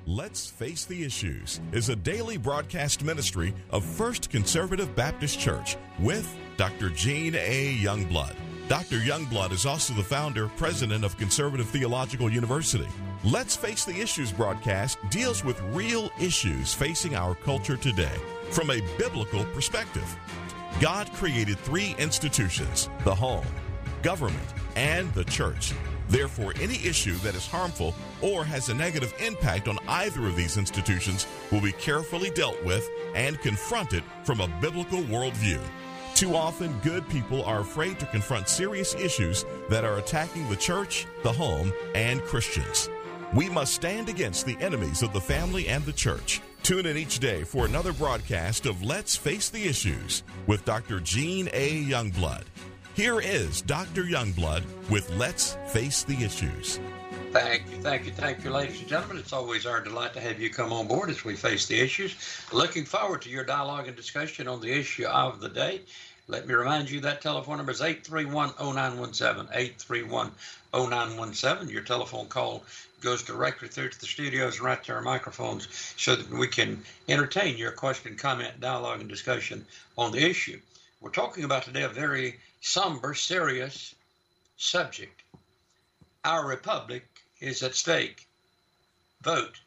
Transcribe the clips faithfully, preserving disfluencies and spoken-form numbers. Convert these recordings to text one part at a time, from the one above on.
Let's Face the Issues is a daily broadcast ministry of First Conservative Baptist Church with Doctor Gene A. Youngblood. Doctor Youngblood is also the founder, president of Conservative Theological University. Let's Face the Issues broadcast deals with real issues facing our culture today from a biblical perspective. God created three institutions: the home, government, and the church. Therefore, any issue that is harmful or has a negative impact on either of these institutions will be carefully dealt with and confronted from a biblical worldview. Too often, good people are afraid to confront serious issues that are attacking the church, the home, and Christians. We must stand against the enemies of the family and the church. Tune in each day for another broadcast of Let's Face the Issues with Doctor Gene A. Youngblood. Here is Doctor Youngblood with Let's Face the Issues. Thank you, thank you, thank you, ladies and gentlemen. It's always our delight to have you come on board as we face the issues. Looking forward to your dialogue and discussion on the issue of the day. Let me remind you that telephone number is eight three one, oh nine one seven, eight three one, oh nine one seven. Your telephone call goes directly through to the studios and right to our microphones so that we can entertain your question, comment, dialogue, and discussion on the issue. We're talking about today a very somber, serious subject. Our republic is at stake. Vote.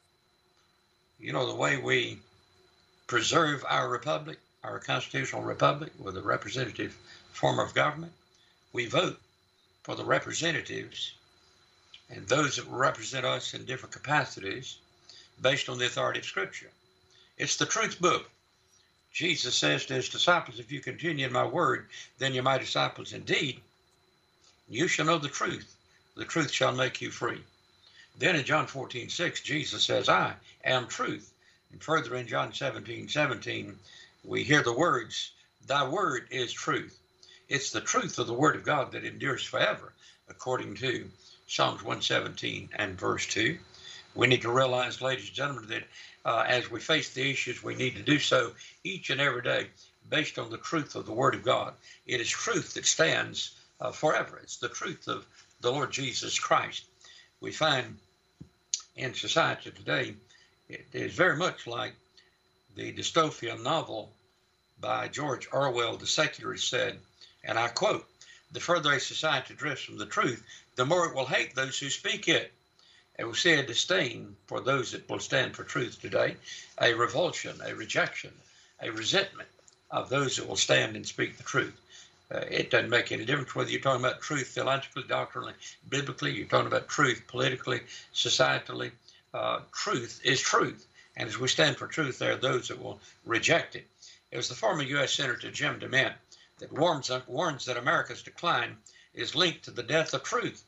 You know, the way we preserve our republic, our constitutional republic, with a representative form of government, we vote for the representatives and those that represent us in different capacities based on the authority of Scripture. It's the truth book. Jesus says to his disciples, if you continue in my word, then you're my disciples indeed. You shall know the truth. The truth shall make you free. Then in John fourteen six, Jesus says, I am truth. And further in John seventeen seventeen, we hear the words, thy word is truth. It's the truth of the word of God that endures forever, according to Psalms one seventeen and verse two. We need to realize, ladies and gentlemen, that uh, as we face the issues, we need to do so each and every day based on the truth of the Word of God. It is truth that stands uh, forever. It's the truth of the Lord Jesus Christ. We find in society today, it is very much like the dystopian novel by George Orwell, The Secularist, said, and I quote, the further a society drifts from the truth, the more it will hate those who speak it. And we see a disdain for those that will stand for truth today, a revulsion, a rejection, a resentment of those that will stand and speak the truth. Uh, it doesn't make any difference whether you're talking about truth theologically, doctrinally, biblically, you're talking about truth politically, societally. Uh, truth is truth. And as we stand for truth, there are those that will reject it. It was the former U S Senator Jim DeMint that warns, warns that America's decline is linked to the death of truth.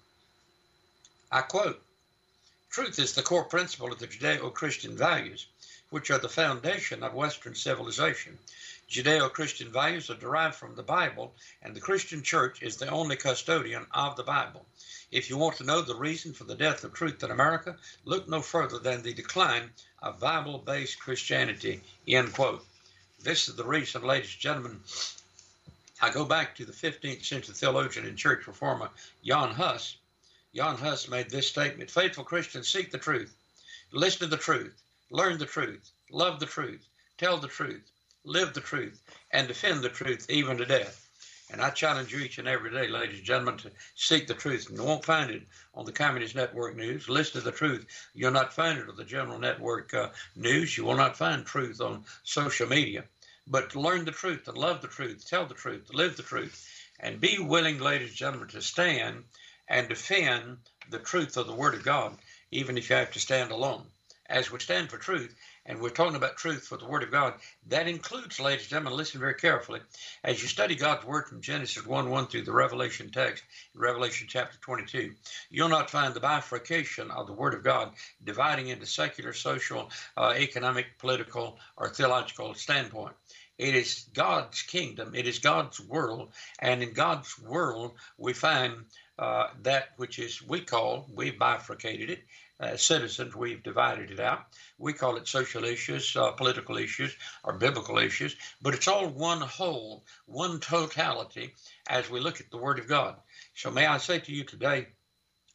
I quote, truth is the core principle of the Judeo-Christian values, which are the foundation of Western civilization. Judeo-Christian values are derived from the Bible, and the Christian church is the only custodian of the Bible. If you want to know the reason for the death of truth in America, look no further than the decline of Bible-based Christianity, end quote. This is the reason, ladies and gentlemen, I go back to the fifteenth century theologian and church reformer, Jan Hus. Jan Hus made this statement, faithful Christians seek the truth, listen to the truth, learn the truth, love the truth, tell the truth, live the truth, and defend the truth even to death. And I challenge you each and every day, ladies and gentlemen, to seek the truth. And you won't find it on the Communist Network News. Listen to the truth. You'll not find it on the General Network uh, News. You will not find truth on social media. But learn the truth and love the truth, tell the truth, live the truth, and be willing, ladies and gentlemen, to stand and defend the truth of the Word of God, even if you have to stand alone. As we stand for truth, and we're talking about truth for the Word of God, that includes, ladies and gentlemen, listen very carefully, as you study God's Word from Genesis one one through the Revelation text, Revelation chapter twenty-two, you'll not find the bifurcation of the Word of God dividing into secular, social, uh, economic, political, or theological standpoint. It is God's kingdom. It is God's world. And in God's world, we find uh, that which is, we call, we've bifurcated it. As citizens, we've divided it out. We call it social issues, uh, political issues, or biblical issues. But it's all one whole, one totality as we look at the Word of God. So may I say to you today,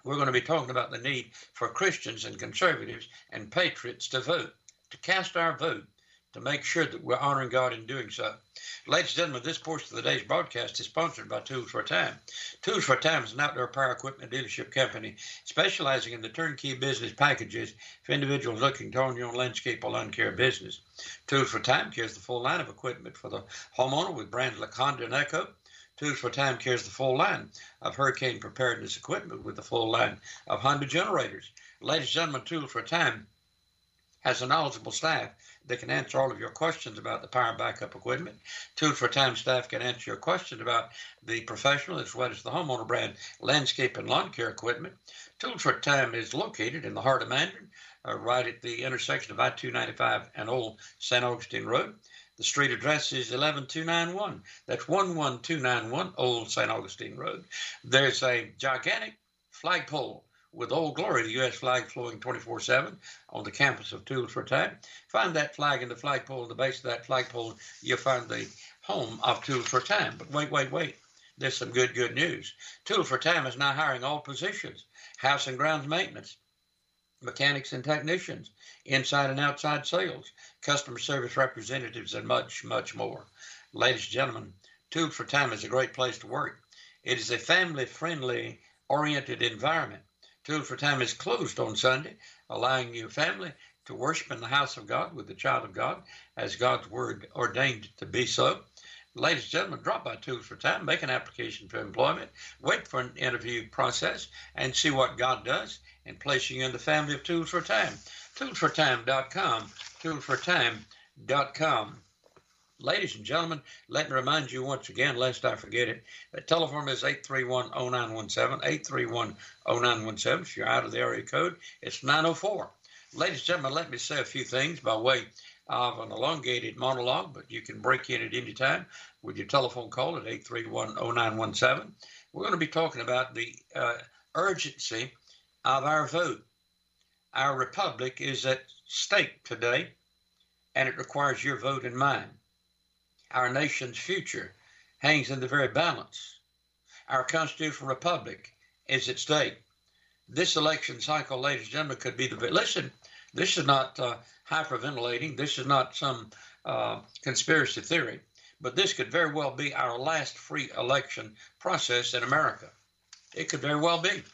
we're going to be talking about the need for Christians and conservatives and patriots to vote, to cast our vote, to make sure that we're honoring God in doing so. Ladies and gentlemen, this portion of the day's broadcast is sponsored by Tools for a Time. Tools for a Time is an outdoor power equipment dealership company specializing in the turnkey business packages for individuals looking to own your own landscape or lawn care business. Tools for a Time carries the full line of equipment for the homeowner with brands like Honda and Echo. Tools for a Time carries the full line of hurricane preparedness equipment with the full line of Honda generators. Ladies and gentlemen, Tools for a Time has a knowledgeable staff that can answer all of your questions about the power backup equipment. Tools for a Time staff can answer your questions about the professional as well as the homeowner brand landscape and lawn care equipment. Tools for a Time is located in the heart of Mandarin, uh, right at the intersection of I two ninety-five and Old Saint Augustine Road. The street address is eleven two ninety-one. That's one one two nine one Old Saint Augustine Road. There's a gigantic flagpole with Old Glory, the U S flag flowing twenty-four seven on the campus of Tools for a Time. Find that flag in the flagpole. At the base of that flagpole, you'll find the home of Tools for a Time. But wait, wait, wait. There's some good, good news. Tools for a Time is now hiring all positions: house and grounds maintenance, mechanics and technicians, inside and outside sales, customer service representatives, and much, much more. Ladies and gentlemen, Tools for a Time is a great place to work. It is a family-friendly oriented environment. Tools for a Time is closed on Sunday, allowing your family to worship in the house of God with the child of God as God's word ordained to be so. Ladies and gentlemen, drop by Tools for a Time, make an application for employment, wait for an interview process, and see what God does in placing you in the family of Tools for a Time. tools for time dot com, tools for time dot com. Ladies and gentlemen, let me remind you once again, lest I forget it, that telephone is eight three one, oh nine one seven, eight three one, oh nine one seven. If you're out of the area code, it's nine oh four. Ladies and gentlemen, let me say a few things by way of an elongated monologue, but you can break in at any time with your telephone call at eight three one, oh nine one seven. We're going to be talking about the uh, urgency of our vote. Our republic is at stake today, and it requires your vote and mine. Our nation's future hangs in the very balance. Our constitutional republic is at stake. This election cycle, ladies and gentlemen, could be the... Listen, this is not uh, hyperventilating. This is not some uh, conspiracy theory. But this could very well be our last free election process in America. It could very well be.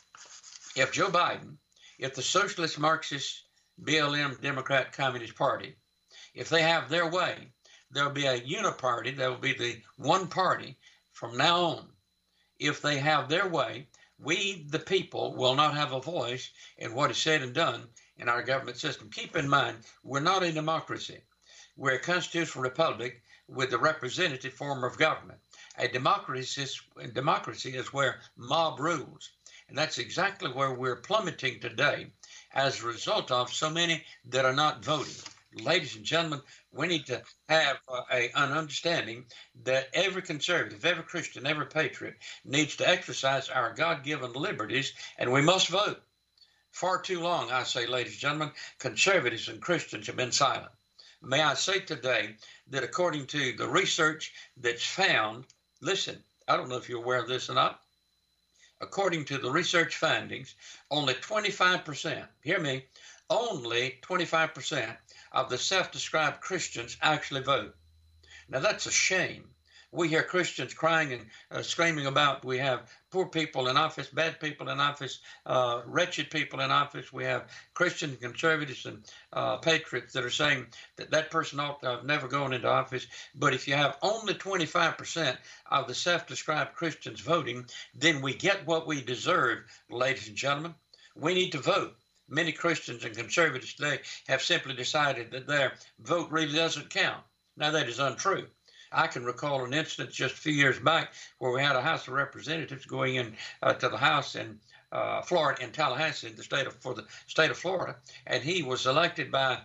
If Joe Biden, if the Socialist, Marxist, B L M, Democrat, Communist Party, if they have their way, there'll be a uniparty. There will be the one party from now on. If they have their way, we, the people, will not have a voice in what is said and done in our government system. Keep in mind, we're not a democracy. We're a constitutional republic with a representative form of government. A democracy is, democracy is where mob rules. And that's exactly where we're plummeting today as a result of so many that are not voting. Ladies and gentlemen, we need to have uh, a, an understanding that every conservative, every Christian, every patriot needs to exercise our God-given liberties, and we must vote. Far too long, I say, ladies and gentlemen, conservatives and Christians have been silent. May I say today that according to the research that's found, listen, I don't know if you're aware of this or not, according to the research findings, only twenty-five percent, hear me, only twenty-five percent of the self-described Christians actually vote. Now, that's a shame. We hear Christians crying and uh, screaming about we have poor people in office, bad people in office, uh, wretched people in office. We have Christian conservatives and uh, patriots that are saying that that person ought to have never gone into office. But if you have only twenty-five percent of the self-described Christians voting, then we get what we deserve, ladies and gentlemen. We need to vote. Many Christians and conservatives today have simply decided that their vote really doesn't count. Now, that is untrue. I can recall an instance just a few years back where we had a House of Representatives going in uh, to the House in uh, Florida, in Tallahassee, in the state of, for the state of Florida, and he was elected by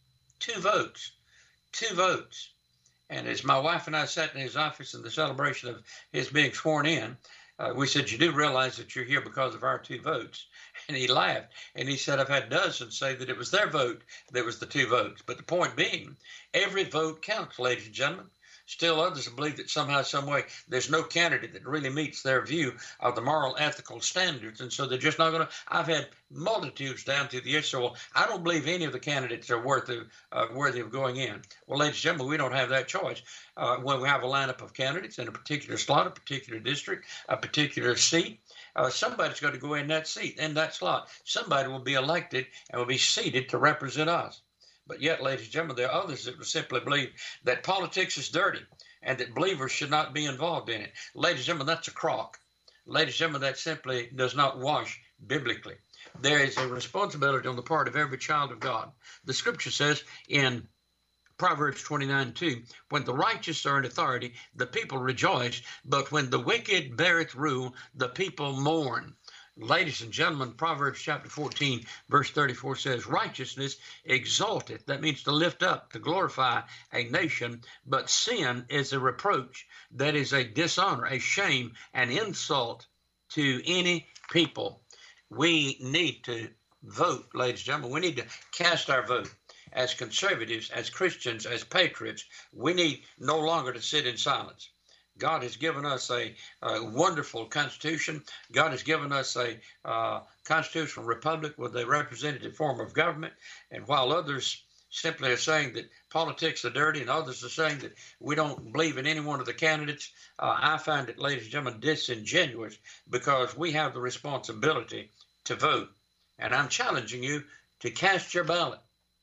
two votes, two votes. And as my wife and I sat in his office in the celebration of his being sworn in, uh, we said, "You do realize that you're here because of our two votes?" And he laughed, and he said, "I've had dozens say that it was their vote that was the two votes." But the point being, every vote counts, ladies and gentlemen. Still others believe that somehow, some way, there's no candidate that really meets their view of the moral, ethical standards. And so they're just not going to. I've had multitudes down to the issue. Well, I don't believe any of the candidates are worth of, uh, worthy of going in. Well, ladies and gentlemen, we don't have that choice. Uh, when we have a lineup of candidates in a particular slot, a particular district, a particular seat, uh, somebody's going to go in that seat, in that slot. Somebody will be elected and will be seated to represent us. But yet, ladies and gentlemen, there are others that will simply believe that politics is dirty and that believers should not be involved in it. Ladies and gentlemen, that's a crock. Ladies and gentlemen, that simply does not wash biblically. There is a responsibility on the part of every child of God. The scripture says in Proverbs twenty-nine two, when the righteous are in authority, the people rejoice, but when the wicked beareth rule, the people mourn. Ladies and gentlemen, Proverbs chapter fourteen, verse thirty-four says, righteousness exalteth. That means to lift up, to glorify a nation. But sin is a reproach. That is a dishonor, a shame, an insult to any people. We need to vote, ladies and gentlemen. We need to cast our vote. As conservatives, as Christians, as patriots, we need no longer to sit in silence. God has given us a, a wonderful constitution. God has given us a uh, constitutional republic with a representative form of government. And while others simply are saying that politics are dirty and others are saying that we don't believe in any one of the candidates, uh, I find it, ladies and gentlemen, disingenuous, because we have the responsibility to vote. And I'm challenging you to cast your ballot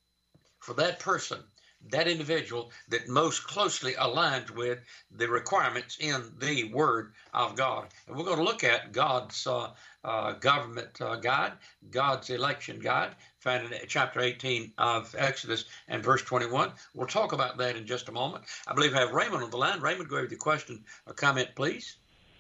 for that person, that individual that most closely aligns with the requirements in the Word of God. And we're going to look at God's uh, uh, government uh, guide, God's election guide, found in chapter eighteen of Exodus and verse twenty-one. We'll talk about that in just a moment. I believe I have Raymond on the line. Raymond, go ahead with your question or comment, please.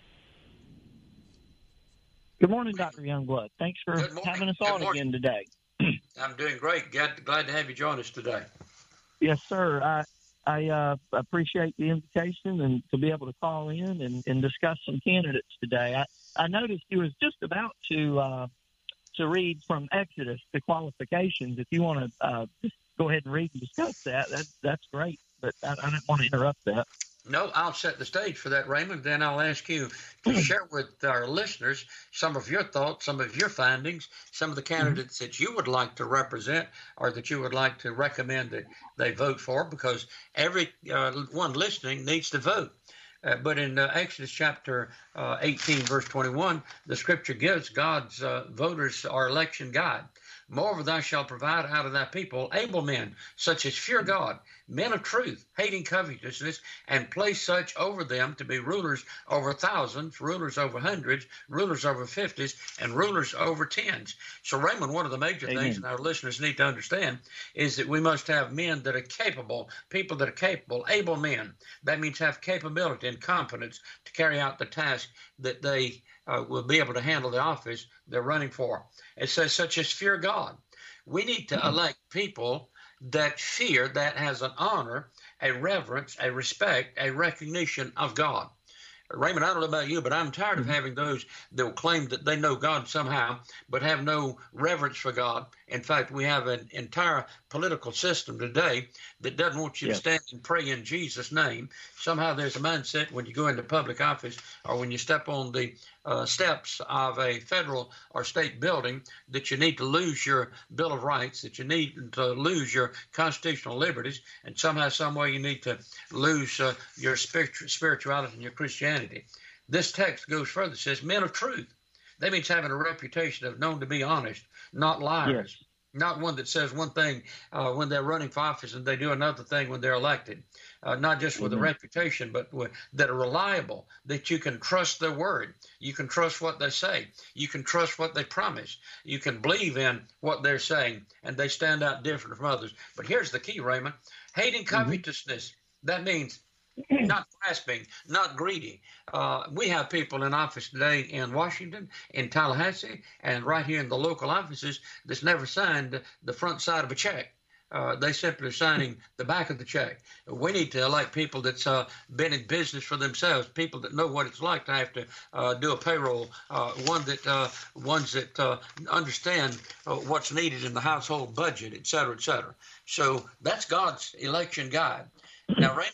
Good morning, Doctor Youngblood. Thanks for having us on again today. I'm doing great. Glad, glad to have you join us today. Yes, sir. I I uh, appreciate the invitation and to be able to call in and, and discuss some candidates today. I, I noticed you was just about to uh, to read from Exodus the qualifications. If you want to uh, just go ahead and read and discuss that, that that's great. But I, I didn't want to interrupt that. No, I'll set the stage for that, Raymond. Then I'll ask you to share with our listeners some of your thoughts, some of your findings, some of the candidates that you would like to represent or that you would like to recommend that they vote for, because every uh, one listening needs to vote. Uh, but in uh, Exodus chapter uh, eighteen, verse twenty-one, the scripture gives God's uh, voters our election guide. Moreover, thou shalt provide out of thy people able men, such as fear God, men of truth, hating covetousness, and place such over them to be rulers over thousands, rulers over hundreds, rulers over fifties, and rulers over tens. So, Raymond, one of the major Amen. things that our listeners need to understand is that we must have men that are capable, people that are capable, able men. That means have capability and competence to carry out the task that they uh, will be able to handle the office they're running for. It says, such as fear God. We need to elect people that fear, that has an honor, a reverence, a respect, a recognition of God. Raymond, I don't know about you, but I'm tired of having those that will claim that they know God somehow, but have no reverence for God. In fact, we have an entire political system today that doesn't want you yes. to stand and pray in Jesus' name. Somehow there's a mindset when you go into public office or when you step on the uh, steps of a federal or state building that you need to lose your Bill of Rights, that you need to lose your constitutional liberties, and somehow, some way you need to lose uh, your spiritu- spirituality and your Christianity. This text goes further, says men of truth. That means having a reputation of known to be honest, not liars, yes. not one that says one thing uh, when they're running for office and they do another thing when they're elected, uh, not just with mm-hmm. a reputation, but with, that are reliable, that you can trust their word. You can trust what they say. You can trust what they promise. You can believe in what they're saying, and they stand out different from others. But here's the key, Raymond. Hating covetousness, mm-hmm. that means not grasping, not greedy. Uh, we have people in office today in Washington, in Tallahassee, and right here in the local offices that's never signed the front side of a check. Uh, they simply are signing the back of the check. We need to elect people that's uh, been in business for themselves, people that know what it's like to have to uh, do a payroll, uh, one that uh, ones that uh, understand uh, what's needed in the household budget, et cetera, et cetera. So that's God's election guide. Now, Raymond,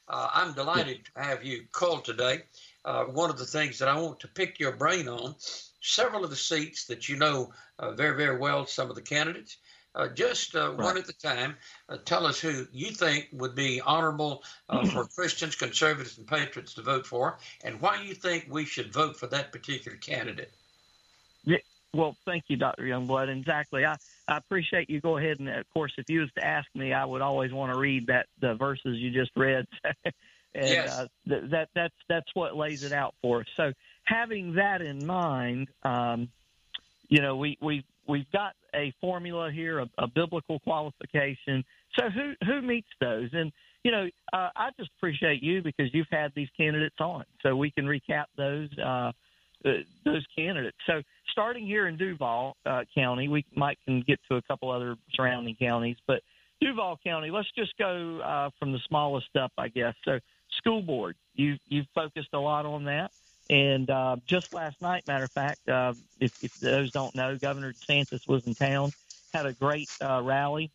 Uh, I'm delighted to have you called today. Uh, one of the things that I want to pick your brain on, several of the seats that you know uh, very, very well, some of the candidates, uh, just uh, Right. one at a time, uh, tell us who you think would be honorable uh, for Christians, conservatives, and patriots to vote for, and why you think we should vote for that particular candidate. Yeah. Well, thank you, Doctor Youngblood. Exactly. I, I appreciate you. Go ahead and, of course, if you was to ask me, I would always want to read that the verses you just read. And Yes. uh, th- that that's that's what lays it out for us. So having that in mind, um, you know, we we we've got a formula here, a, a biblical qualification. So who who meets those? And you know, uh, I just appreciate you because you've had these candidates on, so we can recap those uh, uh, those candidates. So starting here in Duval uh, County, we might can get to a couple other surrounding counties, but Duval County, let's just go uh, from the smallest up, I guess. So school board, you, you've focused a lot on that. And uh, just last night, matter of fact, uh, if, if those don't know, Governor DeSantis was in town, had a great uh, rally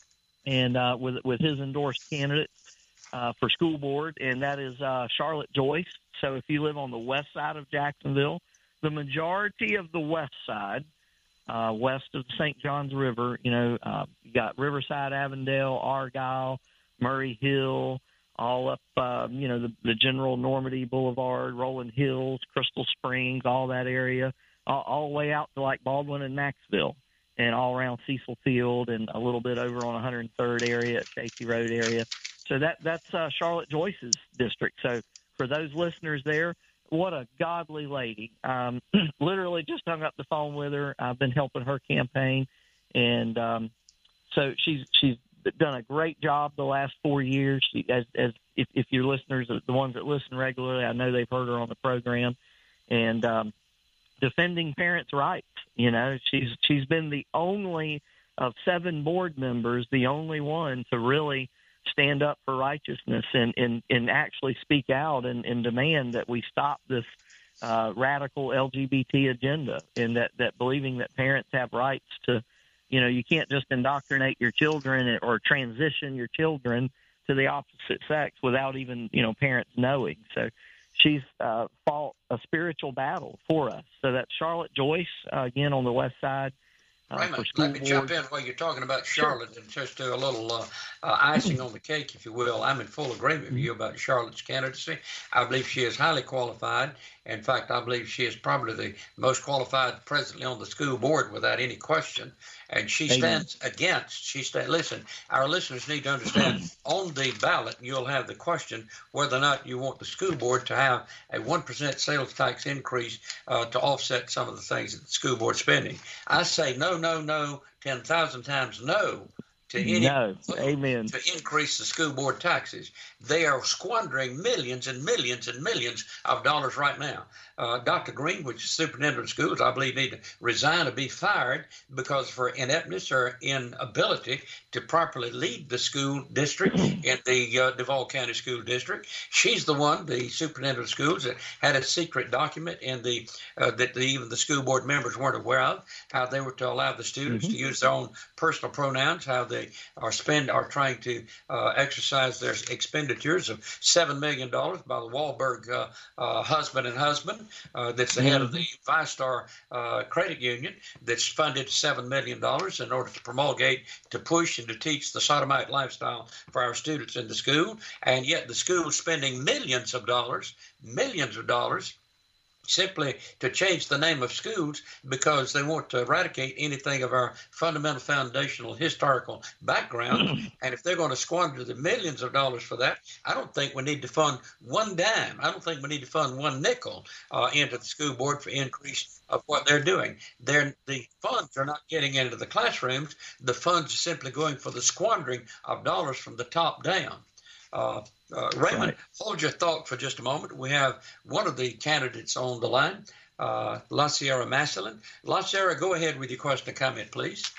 and uh, with with his endorsed candidate uh, for school board, and that is uh, Charlotte Joyce. So if you live on the west side of Jacksonville, the majority of the west side, Uh, west of the Saint Johns River, you know, uh, you got Riverside, Avondale, Argyle, Murray Hill, all up, uh, you know, the, the general Normandy Boulevard, Rolling Hills, Crystal Springs, all that area, all, all the way out to like Baldwin and Maxville, and all around Cecil Field, and a little bit over on one hundred third area, Stacey Road area. So that that's uh, Charlotte Joyce's district. So for those listeners there, what a godly lady. Um, literally just hung up the phone with her. I've been helping her campaign. And um, so she's she's done a great job the last four years. She, as as if, if your listeners, the ones that listen regularly, I know they've heard her on the program. And um, defending parents' rights. You know, she's she's been the only of seven board members, the only one to really stand up for righteousness and, and, and actually speak out and, and demand that we stop this uh, radical L G B T agenda, and that, that believing that parents have rights to, you know, you can't just indoctrinate your children or transition your children to the opposite sex without even, you know, parents knowing. So she's uh, fought a spiritual battle for us. So that's Charlotte Joyce, uh, again, on the west side. Uh, Raymond, let me board. jump in while you're talking about Charlotte sure. and just do a little uh, uh, icing on the cake, if you will. I'm in full agreement with you about Charlotte's candidacy. I believe she is highly qualified. In fact, I believe she is probably the most qualified presently on the school board without any question. And she stands Amen. against, she sta- listen, our listeners need to understand, on the ballot, you'll have the question whether or not you want the school board to have a one percent sales tax increase uh, to offset some of the things that the school board spending. I say no, no, no, ten thousand times no to any no. Amen. to increase the school board taxes. They are squandering millions and millions and millions of dollars right now. Uh, Doctor Green, which is superintendent of schools, I believe need to resign or be fired because for ineptness or inability to properly lead the school district in the uh, Duval County School District. She's the one, the superintendent of schools, that had a secret document in the uh, that the, even the school board members weren't aware of, how they were to allow the students mm-hmm. to use their own personal pronouns, how they are spend are trying to uh, exercise their expenditures of seven million dollars by the Wahlberg uh, uh, husband and husband. Uh, that's the mm-hmm. head of the ViStar uh, Credit Union that's funded seven million dollars in order to promulgate, to push, and to teach the sodomite lifestyle for our students in the school. And yet the school is spending millions of dollars, millions of dollars, simply to change the name of schools because they want to eradicate anything of our fundamental, foundational, historical background. And if they're going to squander the millions of dollars for that, I don't think we need to fund one dime. I don't think we need to fund one nickel uh, into the school board for increase of what they're doing. They're, the funds are not getting into the classrooms. The funds are simply going for the squandering of dollars from the top down. Uh, uh, Raymond, right. hold your thought for just a moment. We have one of the candidates on the line, uh, La Sierra Massillon. La Sierra, go ahead with your question and comment, please.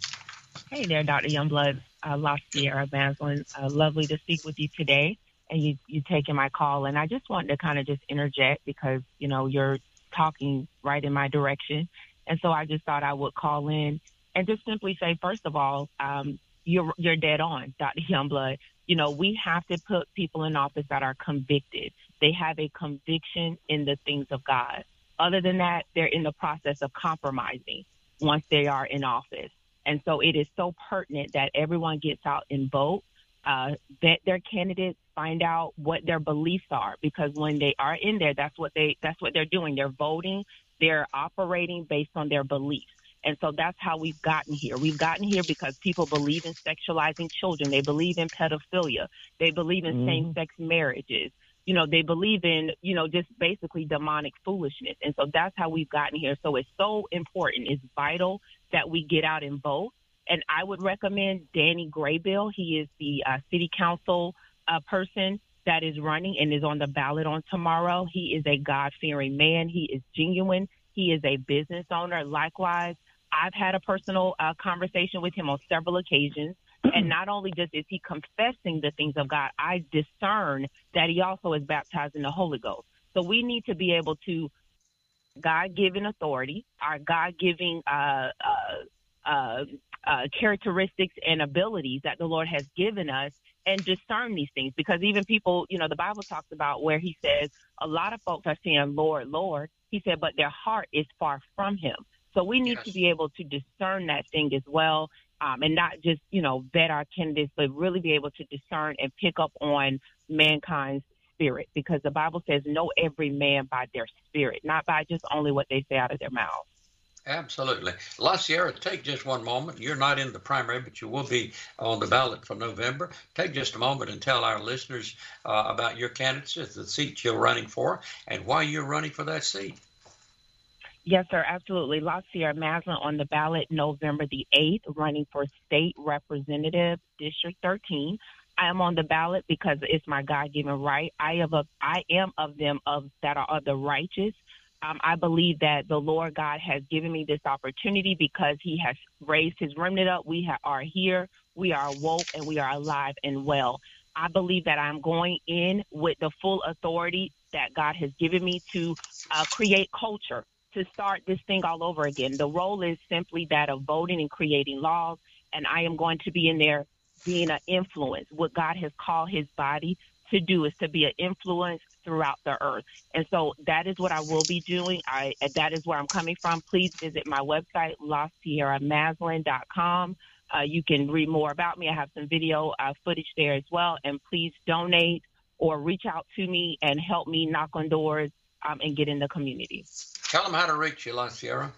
Hey there, Doctor Youngblood, uh, La Sierra Massillon. Uh, lovely to speak with you today, and you you taking my call. And I just wanted to kind of just interject because, you know, you're talking right in my direction. And so I just thought I would call in and just simply say, first of all, um, you're you're dead on, Doctor Youngblood. You know, we have to put people in office that are convicted. They have a conviction in the things of God. Other than that, they're in the process of compromising once they are in office. And so it is so pertinent that everyone gets out and vote, uh, vet their candidates, find out what their beliefs are, because when they are in there, that's what they that's what they're doing. They're voting. They're operating based on their beliefs. And so that's how we've gotten here. We've gotten here because people believe in sexualizing children. They believe in pedophilia. They believe in mm. same-sex marriages. You know, they believe in, you know, just basically demonic foolishness. And so that's how we've gotten here. So it's so important. It's vital that we get out and vote. And I would recommend Danny Graybill. He is the uh, city council uh, person that is running and is on the ballot on tomorrow. He is a God-fearing man. He is genuine. He is a business owner. Likewise, I've had a personal uh, conversation with him on several occasions. And not only just is he confessing the things of God, I discern that he also is baptized in the Holy Ghost. So we need to be able to God-given authority, our God-given uh, uh, uh, uh, characteristics and abilities that the Lord has given us, and discern these things. Because even people, you know, the Bible talks about where he says a lot of folks are saying, Lord, Lord. He said, but their heart is far from him. So we need yes. to be able to discern that thing as well. Um, and not just, you know, vet our candidates, but really be able to discern and pick up on mankind's spirit, because the Bible says, know every man by their spirit, not by just only what they say out of their mouths. Absolutely. La Sierra, take just one moment. You're not in the primary, but you will be on the ballot for November. Take just a moment and tell our listeners uh, about your candidacy, the seat you're running for, and why you're running for that seat. Yes, sir, absolutely. La Sierra Maslin on the ballot November the eighth, running for State Representative District thirteen. I am on the ballot because it's my God-given right. I am of, I am of them of that are of the righteous. Um, I believe that the Lord God has given me this opportunity because he has raised his remnant up. We ha- are here, we are woke, and we are alive and well. I believe that I'm going in with the full authority that God has given me to uh, create culture, to start this thing all over again. The role is simply that of voting and creating laws, and I am going to be in there being an influence. What God has called his body to do is to be an influence throughout the earth. And so that is what I will be doing. I that is where I'm coming from. Please visit my website, la sierra maslin dot com. Uh, you can read more about me. I have some video uh, footage there as well. And please donate or reach out to me and help me knock on doors um, and get in the community. Tell them how to reach you, La Sierra.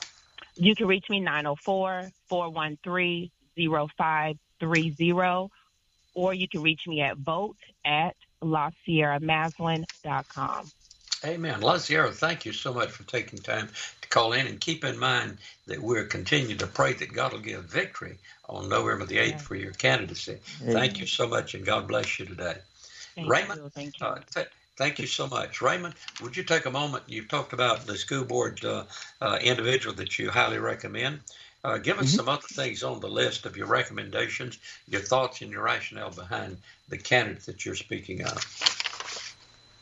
You can reach me nine oh four, four one three, oh five three oh, or you can reach me at vote at la sierra maslin dot com. Amen. La Sierra, thank you so much for taking time to call in, and keep in mind that we're continuing to pray that God will give victory on November the eighth yeah. for your candidacy. Yeah. Thank you so much, and God bless you today. Thank Raymond, you. Thank you. Uh, th- Thank you so much. Raymond, would you take a moment? You've talked about the school board uh, uh, individual that you highly recommend. Uh, give us mm-hmm. some other things on the list of your recommendations, your thoughts and your rationale behind the candidate that you're speaking of.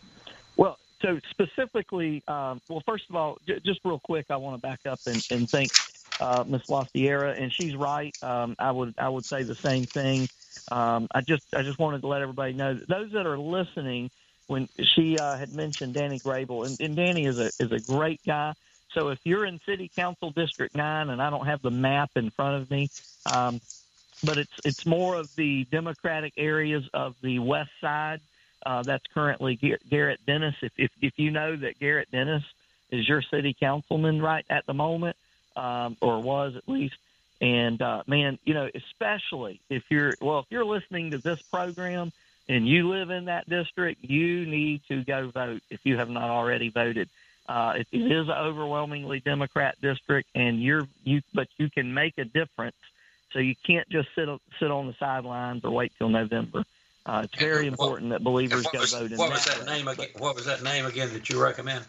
Well, so specifically, um, well, first of all, j- just real quick, I want to back up and, and thank uh, Miz La Sierra, and she's right. Um, I would I would say the same thing. Um, I just I just wanted to let everybody know that those that are listening, when she uh, had mentioned Danny Graybill, and, and Danny is a is a great guy. So if you're in City Council District nine, and I don't have the map in front of me, um, but it's it's more of the Democratic areas of the west side. Uh, that's currently Garrett Dennis. If, if if you know that Garrett Dennis is your city councilman right at the moment, um, or was at least, and uh, man, you know, especially if you're well, if you're listening to this program and you live in that district, you need to go vote if you have not already voted. Uh, it, it is an overwhelmingly Democrat district, and you're you, but you can make a difference. So you can't just sit sit on the sidelines or wait till November. Uh, it's very important that believers go was, vote in what was that, that name again? What was that name again that you recommend?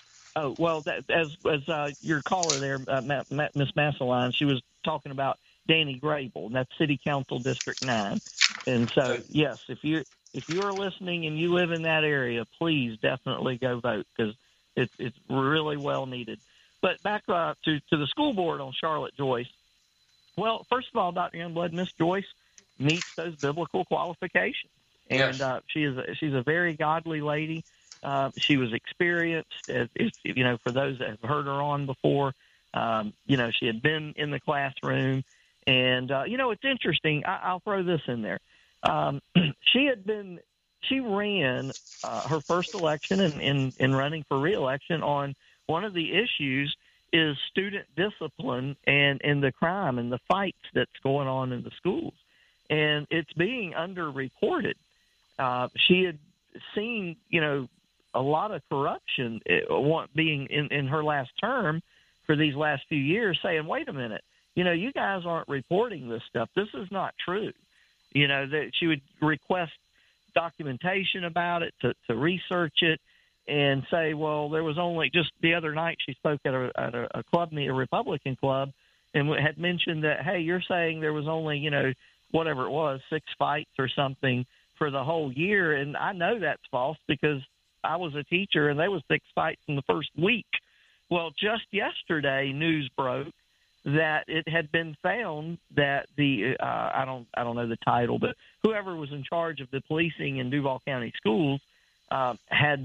Oh well, that, as as uh, your caller there, uh, Ma- Ma- Miss Masseline, she was talking about Danny Graybill, and that's City Council District nine. And so, yes, if you if you are listening and you live in that area, please definitely go vote, because it's it's really well needed. But back uh, to to the school board on Charlotte Joyce, Well, first of all, Doctor Youngblood, Miss Joyce meets those biblical qualifications, and Yes. uh, she is a, she's a very godly lady. Uh, she was experienced, as if, you know, for those that have heard her on before. Um, you know, she had been in the classroom, and uh, you know, it's interesting. I, I'll throw this in there. Um, she had been, she ran uh, her first election in, in, in running for re-election on one of the issues is student discipline and, and the crime and the fights that's going on in the schools. And it's being underreported. Uh, she had seen, you know, a lot of corruption uh, being in, in her last term for these last few years, saying, wait a minute, you know, you guys aren't reporting this stuff. This is not true. You know, that she would request documentation about it, to, to research it, and say, well, there was only just the other night she spoke at a, at a, a club meet, a Republican club, and had mentioned that, hey, you're saying there was only, you know, whatever it was, six fights or something for the whole year. And I know that's false because I was a teacher and there was six fights in the first week. Well, just yesterday, news broke that it had been found that the uh, I don't I don't know the title, but whoever was in charge of the policing in Duval County schools uh, had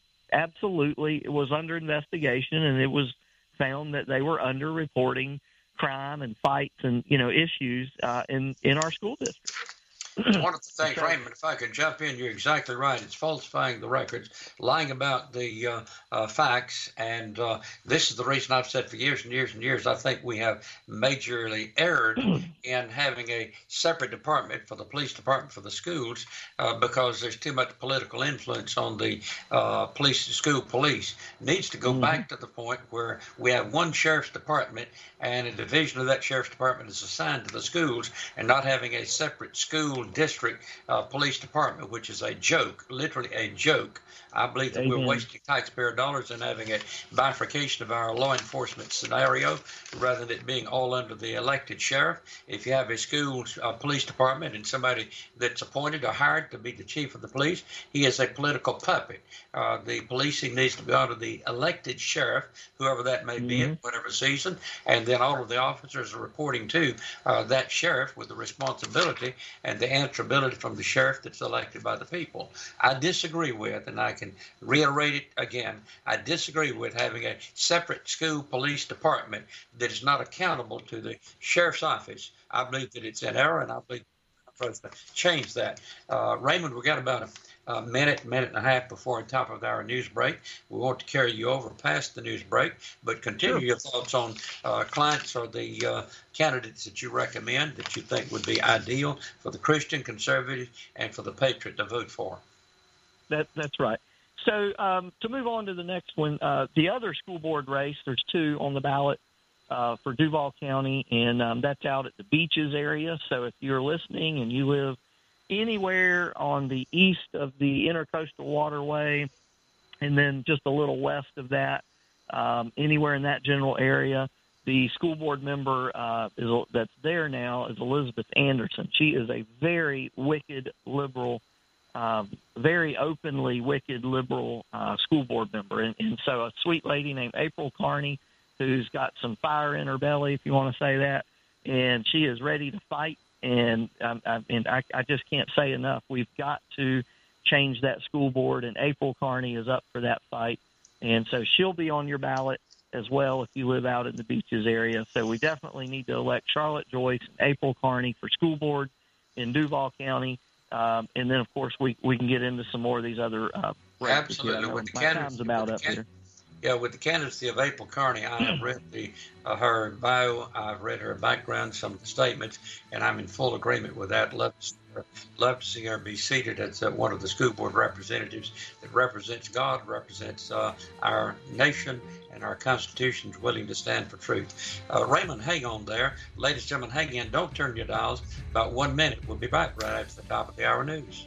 absolutely it was under investigation, and it was found that they were underreporting crime and fights and you know issues uh, in in our school district. One of the things, Raymond, if I could jump in, you're exactly right. It's falsifying the records, lying about the uh, uh, facts, and uh, this is the reason I've said for years and years and years, I think we have majorly erred in having a separate department for the police department for the schools uh, because there's too much political influence on the uh, police, school police. It needs to go mm-hmm. back to the point where we have one sheriff's department and a division of that sheriff's department is assigned to the schools, and not having a separate school district uh, police department, which is a joke, literally a joke. I believe that Amen. We're wasting taxpayer dollars and having a bifurcation of our law enforcement scenario rather than it being all under the elected sheriff. If you have a school uh, police department and somebody that's appointed or hired to be the chief of the police, he is a political puppet. Uh, the policing needs to be under the elected sheriff, whoever that may mm-hmm. be at whatever season, and then all of the officers are reporting to uh, that sheriff with the responsibility and the answerability from the sheriff that's elected by the people. I disagree with, and I can reiterate it again, I disagree with having a separate school police department that is not accountable to the sheriff's office. I believe that it's in error, and I believe we're supposed to change that. Uh, Raymond, we've got about a A minute, minute and a half before the top of our news break. We want to carry you over past the news break, but continue sure. your thoughts on uh, clients or the uh, candidates that you recommend that you think would be ideal for the Christian, conservative, and for the patriot to vote for. That, that's right. So um, to move on to the next one, uh, the other school board race, there's two on the ballot uh, for Duval County, and um, that's out at the Beaches area. So if you're listening and you live anywhere on the east of the Intercoastal Waterway, and then just a little west of that, um, anywhere in that general area, the school board member uh, is, that's there now is Elizabeth Anderson. She is a very wicked liberal, um, very openly wicked liberal uh, school board member. And, and so a sweet lady named April Carney, who's got some fire in her belly, if you want to say that, and she is ready to fight. And, um, I, and I, I just can't say enough. We've got to change that school board, and April Carney is up for that fight. And so she'll be on your ballot as well if you live out in the Beaches area. So we definitely need to elect Charlotte Joyce and April Carney for school board in Duval County. Um, and then, of course, we, we can get into some more of these other uh, races. Absolutely. With the My candidates, time's about with up can- here. Yeah, with the candidacy of April Carney, I have read the, uh, her bio, I've read her background, some of the statements, and I'm in full agreement with that. Love to see her, love to see her be seated as uh, one of the school board representatives that represents God, represents uh, our nation, and our Constitution is willing to stand for truth. Uh, Raymond, hang on there. Ladies and gentlemen, hang in. Don't turn your dials. About one minute. We'll be back right after the top of the hour news.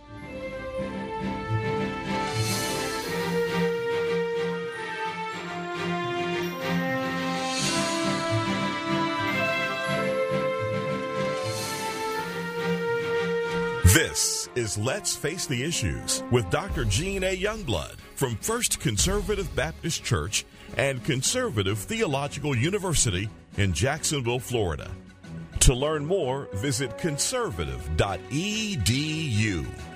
This is Let's Face the Issues with Doctor Gene A. Youngblood from First Conservative Baptist Church and Conservative Theological University in Jacksonville, Florida. To learn more, visit conservative dot e d u.